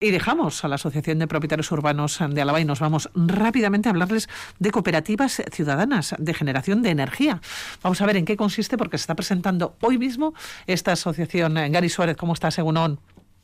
Y dejamos a la Asociación de Propietarios Urbanos de Álava y nos vamos rápidamente a hablarles de cooperativas ciudadanas de generación de energía. Vamos a ver en qué consiste, porque se está presentando hoy mismo esta asociación. Gary Suárez, ¿cómo estás, Egunon?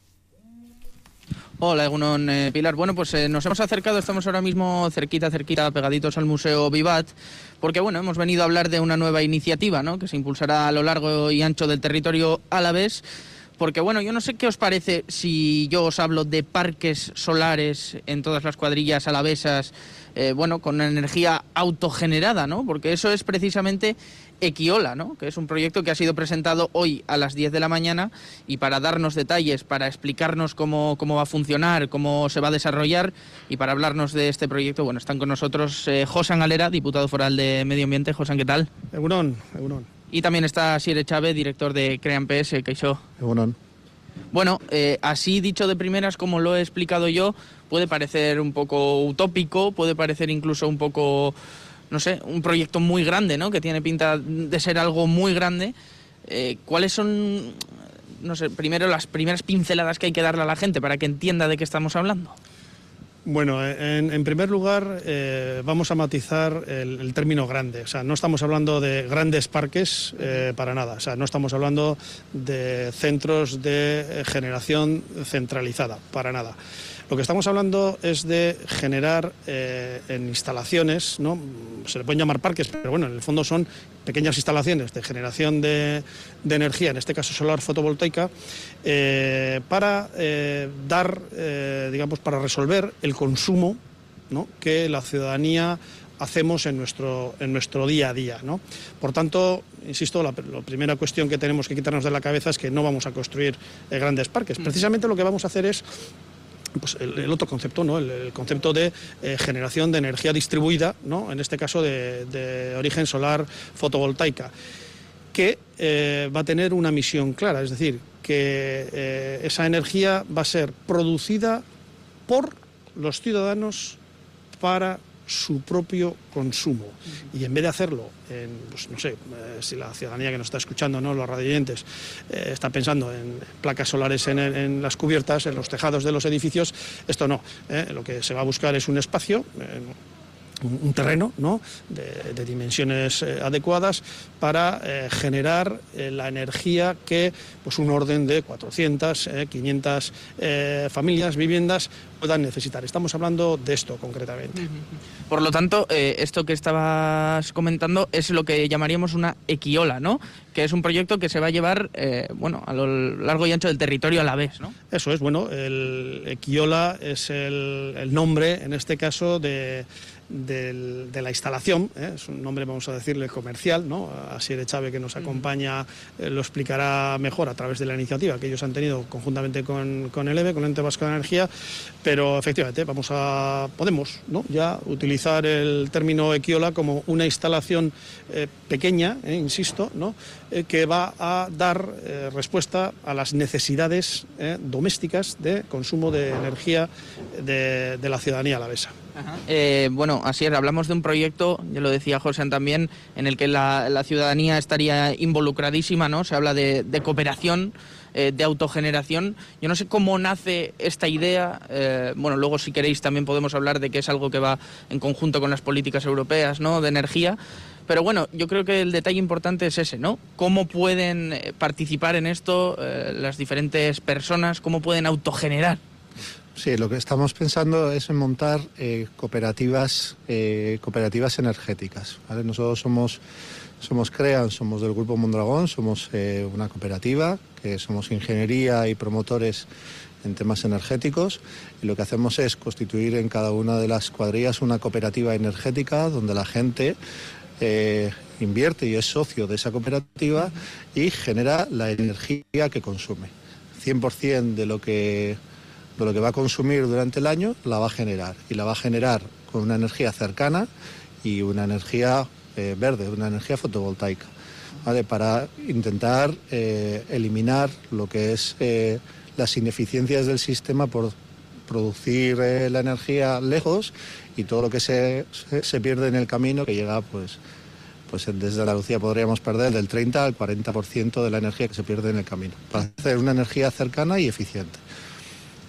Hola, Egunon, Pilar. Bueno, pues nos hemos acercado, estamos ahora mismo cerquita, pegaditos al Museo Vivat, porque bueno, hemos venido a hablar de una nueva iniciativa, ¿no?, que se impulsará a lo largo y ancho del territorio alavés. Porque bueno, yo no sé qué os parece si yo os hablo de parques solares en todas las cuadrillas alavesas, bueno, con energía autogenerada, ¿no? Porque eso es precisamente Ekiola, ¿no?, que es un proyecto que ha sido presentado hoy a las 10 de la mañana, y para darnos detalles, para explicarnos cómo va a funcionar, cómo se va a desarrollar, y para hablarnos de este proyecto, bueno, están con nosotros Josan Galera, diputado foral de Medio Ambiente. Josan, ¿qué tal? Egunon. Y también está Asier Echave, director de Crean PS. Kaixo. Bueno, así dicho de primeras, como lo he explicado yo, puede parecer un poco utópico, puede parecer incluso un poco, no sé, un proyecto muy grande, ¿no?, que tiene pinta de ser algo muy grande. ¿Cuáles son, no sé, primero las primeras pinceladas que hay que darle a la gente para que entienda de qué estamos hablando? Bueno, en primer lugar vamos a matizar el término grande. O sea, no estamos hablando de grandes parques para nada. O sea, no estamos hablando de centros de generación centralizada, para nada. Lo que estamos hablando es de generar en instalaciones, ¿no?, se le pueden llamar parques, pero bueno, en el fondo son pequeñas instalaciones de generación de energía, en este caso solar fotovoltaica, para dar, digamos, para resolver el consumo, ¿no?, que la ciudadanía hacemos en nuestro día a día, ¿no? Por tanto, insisto, la primera cuestión que tenemos que quitarnos de la cabeza es que no vamos a construir grandes parques. Precisamente lo que vamos a hacer es, pues, el otro concepto, ¿no?, el concepto de generación de energía distribuida, ¿no?, en este caso de origen solar fotovoltaica, que va a tener una misión clara, es decir, que esa energía va a ser producida por los ciudadanos para su propio consumo. Y en vez de hacerlo pues no sé, si la ciudadanía que nos está escuchando, ¿no?, los radioyentes, está pensando en placas solares en las cubiertas, en los tejados de los edificios, esto no. Lo que se va a buscar es un espacio, un terreno, ¿no?, de dimensiones adecuadas para generar la energía que, pues, un orden de 400, 500 familias, viviendas puedan necesitar. Estamos hablando de esto concretamente. Por lo tanto, esto que estabas comentando es lo que llamaríamos una Ekiola, ¿no?, que es un proyecto que se va a llevar bueno, a lo largo y ancho del territorio alavés, ¿no? Eso es, bueno, el Ekiola es el nombre, en este caso, de la instalación, es un nombre, vamos a decirle, comercial, ¿no? Asier Echave, que nos acompaña, lo explicará mejor a través de la iniciativa que ellos han tenido conjuntamente con el EVE, con el Ente Vasco de Energía, pero efectivamente podemos, ¿no?, ya utilizar el término Ekiola como una instalación pequeña, insisto, ¿no?, que va a dar respuesta a las necesidades domésticas de consumo de energía de la ciudadanía alavesa. Bueno, así es, hablamos de un proyecto, ya lo decía José también, en el que la ciudadanía estaría involucradísima, ¿no? Se habla de cooperación, de autogeneración. Yo no sé cómo nace esta idea. Bueno, luego, si queréis, también podemos hablar de que es algo que va en conjunto con las políticas europeas, ¿no?, de energía. Pero bueno, yo creo que el detalle importante es ese, ¿no? ¿Cómo pueden participar en esto las diferentes personas? ¿Cómo pueden autogenerar? Sí, lo que estamos pensando es en montar cooperativas energéticas, ¿vale? Nosotros somos Crean, somos del Grupo Mondragón, somos una cooperativa, que somos ingeniería y promotores en temas energéticos, y lo que hacemos es constituir en cada una de las cuadrillas una cooperativa energética donde la gente invierte y es socio de esa cooperativa y genera la energía que consume. 100% de lo que va a consumir durante el año la va a generar, y la va a generar con una energía cercana y una energía verde, una energía fotovoltaica, ¿vale?, para intentar eliminar lo que es las ineficiencias del sistema por producir la energía lejos, y todo lo que se pierde en el camino, que llega pues desde Andalucía podríamos perder del 30 al 40% de la energía que se pierde en el camino, para hacer una energía cercana y eficiente.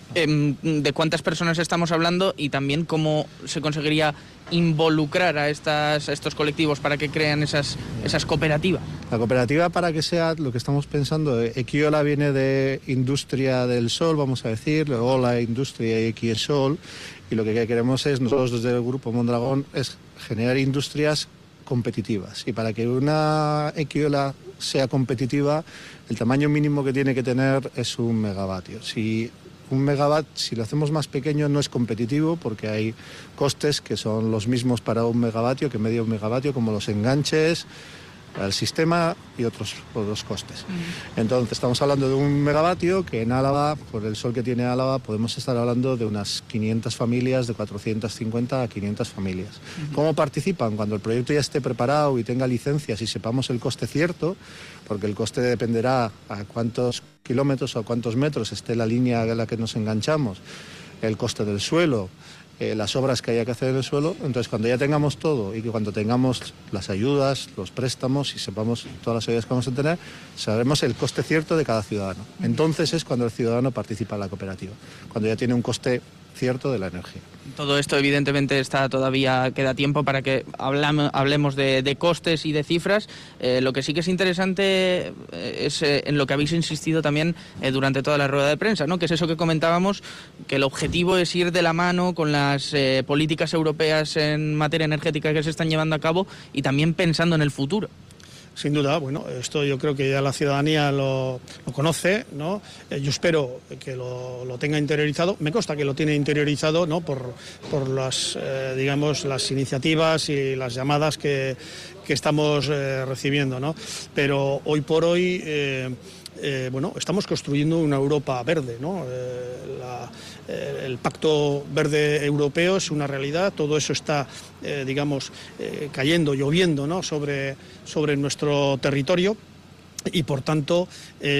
¿De cuántas personas estamos hablando y también cómo se conseguiría involucrar a estos colectivos para que crean esas cooperativas? La cooperativa, para que sea lo que estamos pensando, Equiola viene de industria del sol, vamos a decir, luego la industria y Equiesol, y lo que queremos es, nosotros desde el Grupo Mondragón, es generar industrias competitivas. Y para que una Equiola sea competitiva, el tamaño mínimo que tiene que tener es 1 megavatio. Si un megavat, si lo hacemos más pequeño, no es competitivo porque hay costes que son los mismos para 1 megavatio que medio megavatio, como los enganches, el sistema y otros costes. Entonces estamos hablando de 1 megavatio que en Álava, por el sol que tiene Álava, podemos estar hablando de unas 500 familias, de 450 a 500 familias. ¿Cómo participan? Cuando el proyecto ya esté preparado y tenga licencias y sepamos el coste cierto, porque el coste dependerá a cuántos kilómetros o a cuántos metros esté la línea a la que nos enganchamos, el coste del suelo, las obras que haya que hacer en el suelo. Entonces, cuando ya tengamos todo y que cuando tengamos las ayudas, los préstamos y sepamos todas las ayudas que vamos a tener, sabremos el coste cierto de cada ciudadano. Entonces es cuando el ciudadano participa en la cooperativa, cuando ya tiene un coste cierto de la energía. Todo esto evidentemente queda tiempo para que hablemos de costes y de cifras. Lo que sí que es interesante es en lo que habéis insistido también durante toda la rueda de prensa, ¿no? Que es eso que comentábamos, que el objetivo es ir de la mano con las políticas europeas en materia energética que se están llevando a cabo y también pensando en el futuro. Sin duda, bueno, esto yo creo que ya la ciudadanía lo conoce, ¿no? Yo espero que lo tenga interiorizado. Me consta que lo tiene interiorizado, ¿no? Por las, digamos, las iniciativas y las llamadas que estamos recibiendo, ¿no? Pero hoy por hoy, bueno, estamos construyendo una Europa verde, ¿no? El Pacto Verde Europeo es una realidad, todo eso está, digamos, cayendo, lloviendo, ¿no? sobre nuestro territorio. Y por tanto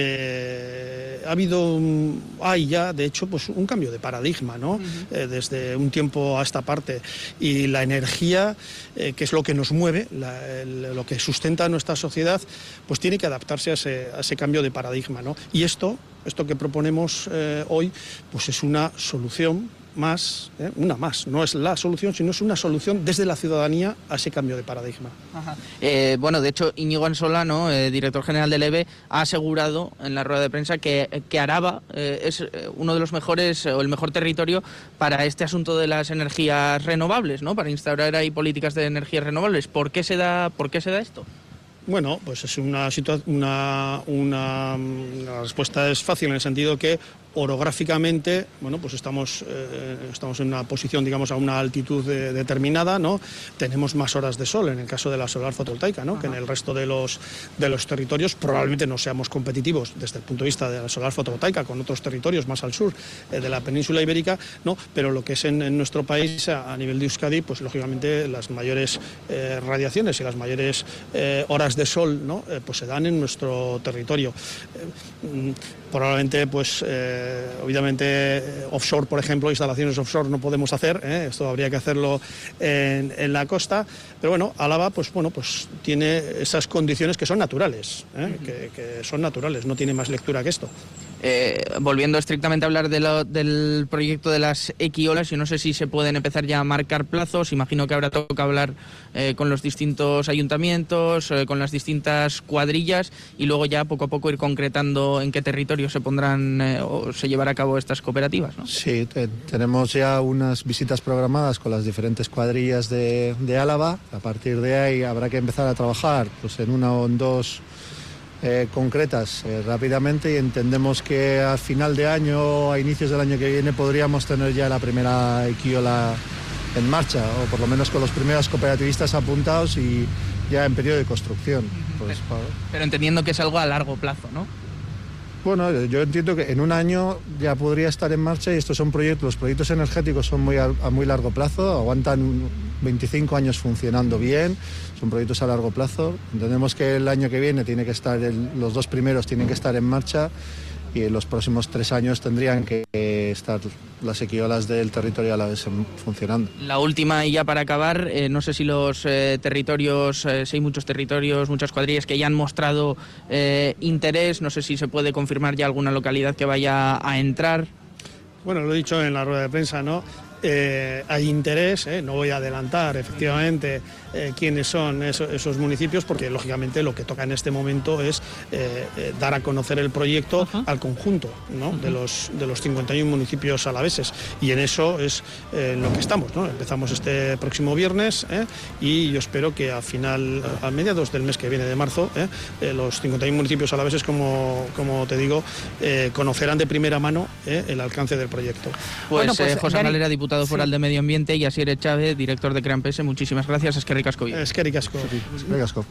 hay ya de hecho pues un cambio de paradigma, ¿no? Desde un tiempo a esta parte, y la energía, que es lo que nos mueve, lo que sustenta a nuestra sociedad, pues tiene que adaptarse a ese cambio de paradigma, ¿no? Y esto que proponemos hoy pues es una solución más, no es la solución, sino es una solución desde la ciudadanía a ese cambio de paradigma. Ajá. Bueno, de hecho, Íñigo Ansolano, director general del EVE, ha asegurado en la rueda de prensa que Araba es uno de los mejores o el mejor territorio para este asunto de las energías renovables, ¿no? Para instaurar ahí políticas de energías renovables. ¿Por qué se da esto? Bueno, pues es una respuesta es fácil en el sentido que orográficamente, bueno, pues estamos en una posición, digamos, a una altitud determinada, ¿no? Tenemos más horas de sol en el caso de la solar fotovoltaica, ¿no? Que en el resto de los territorios. Probablemente no seamos competitivos desde el punto de vista de la solar fotovoltaica con otros territorios más al sur de la península ibérica, ¿no? Pero lo que es en nuestro país, a nivel de Euskadi, pues lógicamente las mayores radiaciones y las mayores horas de sol, ¿no? Pues se dan en nuestro territorio. Probablemente, pues, obviamente, offshore, por ejemplo, instalaciones offshore no podemos hacer, esto habría que hacerlo en la costa, pero bueno, Álava, pues bueno, pues tiene esas condiciones que son naturales, que son naturales, no tiene más lectura que esto. Volviendo estrictamente a hablar del proyecto de las Equiolas, yo no sé si se pueden empezar ya a marcar plazos. Imagino que ahora toca hablar con los distintos ayuntamientos, con las distintas cuadrillas, y luego ya poco a poco ir concretando en qué territorio se pondrán o se llevará a cabo estas cooperativas, ¿no? Sí, tenemos ya unas visitas programadas con las diferentes cuadrillas de Álava. A partir de ahí habrá que empezar a trabajar pues en una o en dos concretas rápidamente, y entendemos que a final de año, a inicios del año que viene, podríamos tener ya la primera Equiola en marcha, o por lo menos con los primeros cooperativistas apuntados y ya en periodo de construcción. Pues, pero entendiendo que es algo a largo plazo, ¿no? Bueno, yo entiendo que en un año ya podría estar en marcha, y estos son los proyectos energéticos son a muy largo plazo, aguantan 25 años funcionando bien, son proyectos a largo plazo. Entendemos que el año que viene tiene que estar, los dos primeros tienen que estar en marcha, y en los próximos 3 años tendrían que estar las Equiolas del territorio a la vez funcionando. La última, y ya para acabar, no sé si los territorios, si hay muchos territorios, muchas cuadrillas que ya han mostrado interés, no sé si se puede confirmar ya alguna localidad que vaya a entrar. Bueno, lo he dicho en la rueda de prensa, ¿no? Hay interés, no voy a adelantar efectivamente quiénes son esos municipios, porque lógicamente lo que toca en este momento es dar a conocer el proyecto al conjunto, ¿no? de los 51 municipios alaveses, y en eso es en lo que estamos, ¿no? Empezamos este próximo viernes y yo espero que a mediados del mes que viene de marzo, los 51 municipios alaveses, como te digo, conocerán de primera mano el alcance del proyecto. Pues José Galera, diputado foral de Medio Ambiente, y Asier Chávez, director de CREAMPS, muchísimas gracias. Eskerrik asko. Eskerrik asko.